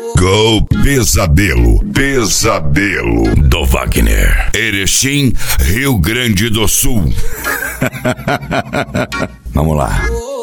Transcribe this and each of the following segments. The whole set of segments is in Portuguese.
Go Pesadelo, Pesadelo do Wagner, Erechim, Rio Grande do Sul. Vamos lá.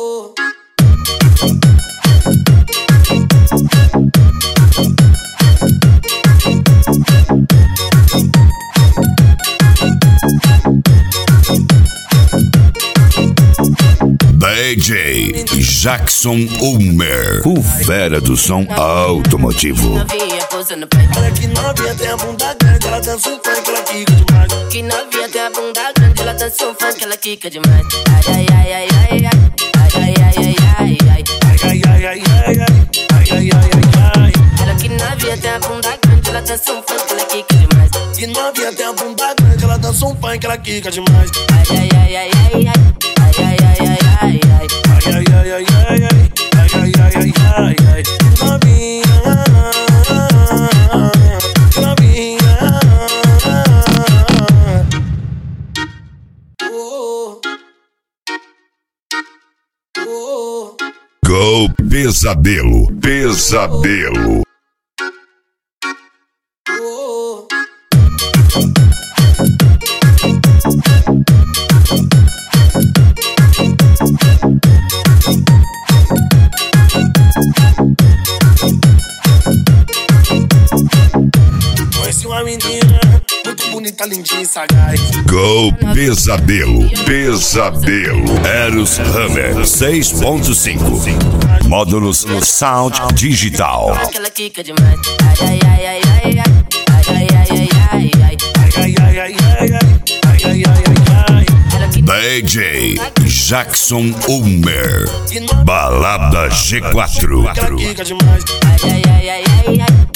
DJ Jackson Ulmer, o fera do som automotivo. Olha que novinha tem a bunda grande, ela dança um funk, ela quica demais. Que novinha tem a bunda grande, ela dança um funk, ela quica demais. Ai, ai, ai, ai, ai, ai, ai, ai, ai, ai, ai, ai, ai, ai, ai, ai, ai, ai. Olha que novinha tem a bunda grande, ela dança um funk, ela quica demais. Que novinha tem a bunda grande, ela dança um funk, ela quica demais. Ai, ai, ai, ai, ai, ai. Ai, ai, ai, ai, ai, ai, ai, ai, ai, ai, ai, ai, ai, ai, ai, novinha, novinha. Go Pesadelo, Pesadelo. Conheci uma menina muito bonita, lindinha e sagaz. Go Pesadelo, Pesadelo. Eros Hammer 6.5. Módulos Sound Digital. Aquela quica demais. Ai, ai, ai, ai, ai, ai, ai, ai, ai, ai, ai, ai, ai, ai, ai, ai, ai, ai. DJ Jackson Ulmer, Balada G4. Aquela quica demais. Ai, ai, ai, ai, ai, ai.